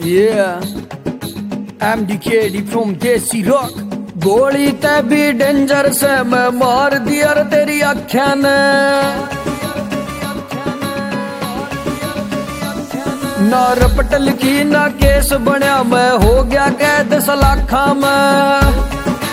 Yeah, I'm DKD from Desi Rock। गोली ते भी डेंजर से मैं मार दिया रे तेरी आख्या ने। ना रपटल की ना केस बनया, मैं हो गया कैद सलाखा में।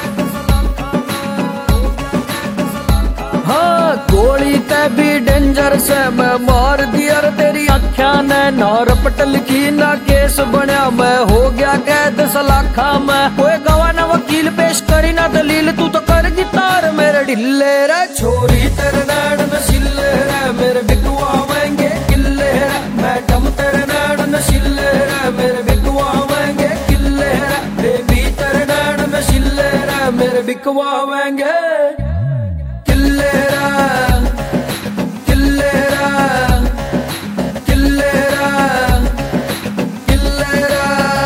हाँ, गोली ते भी डेंजर से मैं मार दिया रे तेरी आख्या ने। ना रपटल की ना केस बनया, मैं हो गया कैद सलाखा में। कोई गवाह ना वकील पेश करी ना दलील, तू तो कर गिटार मेरे ढिल्ले रे। छोरी तेरे नैन नशीले रे, मेरे बिगुआ आवेंगे किले रे। मैडम तेरे नैन नशीले रे, मेरे बिगुआ आवेंगे किले रे। बेबी तेरे नैन नशीले रे, मेरे बिगुआ आवेंगे किले रे, किले रे, किले रे, किले रे।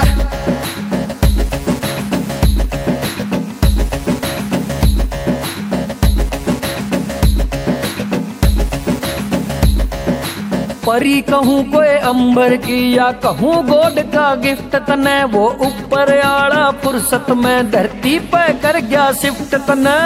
परी कहूँ कोई अंबर की या कहूँ गोड का गिफ्ट तने, वो ऊपर आड़ा फुर्सत में धरती पे कर गया शिफ्ट तने।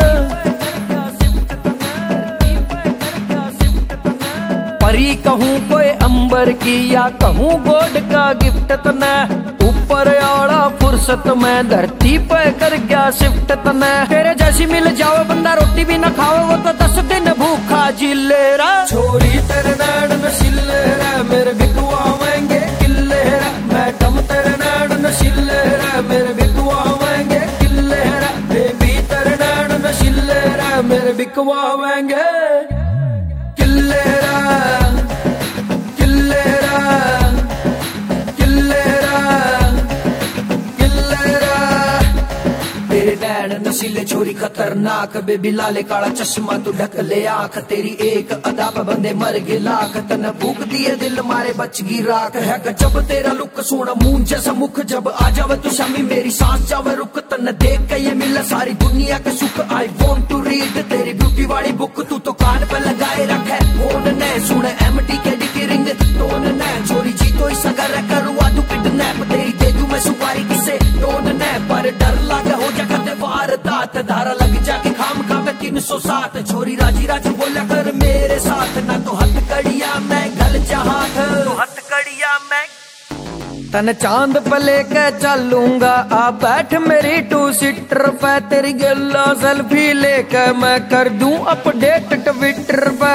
परी कहूँ कोई अंबर की या कहूँ गोड का गिफ्ट तने, ऊपर आड़ा फुर्सत में धरती पे कर गया शिफ्ट तने। तेरे जैसी मिल जाओ बंदा रोटी भी न खाओ, वो तो 10 दिन भूखा जिले रा। छोरी तेरे नैन नशीले रे, मेरे बिगुआ आवेंगे किले रे। मैडम तेरे नैन नशीले रे, मेरे बिगुआ आवेंगे किले रे। बेबी तेरे नैन नशीले रे, मेरे बिगुआ आवेंगे किले रे, किले रे, किले रे, किले रे। तेरे नैन नशीले छोरी खतरनाक, बेबी लाले काला चश्मा तू ढक ले आंख। तेरी एक अदा पे बंदे मर गए लाख, तन भूख दिए दिल मारे बच गई राख। है गजब तेरा लुक सोना मून जैसा मुख, जब आ जावे तू शामी मेरी सांस जावे रुक। तन देख के ये मिले सारी दुनिया के सुख। आई वॉन्ट टू रीड तेरी ब्यूटी वाली बुक, तू तो कान पे लगाए रखे फोन ने। सुने MTKD की रिंग टोन ने, छोरी जी तो इस अगर करूँ तू किडनैप। तेरी दे दूं मैं सुपारी किसे टोन ने, पर डर लगे हो जा खते वारदात। धारा लग जाके खाम खा पे 307। छोरी राजी राजी बोला कर मेरे साथ, ना तो हथकड़िया मैं गल चाहत। तो हथकड़िया मैं तन चांद पे लेके चलूंगा, आ बैठ मेरी 2 सीटर पे। तेरी गल्ला सेल्फी लेके मैं कर दूं अपडेट ट्विटर पे।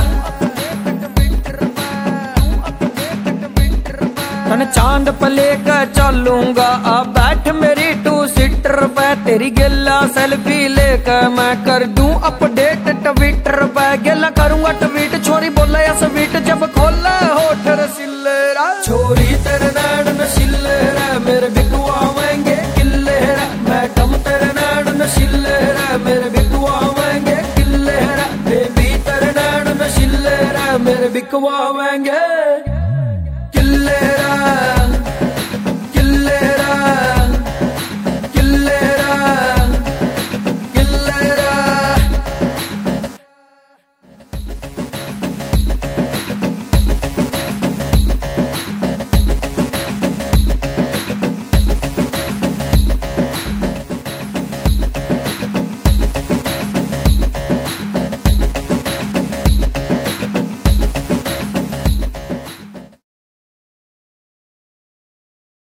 तन चांद पे लेके चलूंगा, आ बैठ मेरी 2 सीटर पे। तेरी गल्ला सेल्फी लेके मैं कर दूं अपडेट ट्विटर पे। गल्ला करूंगा ट्वीट, छोरी बोले या स्वीट जब खोले होठ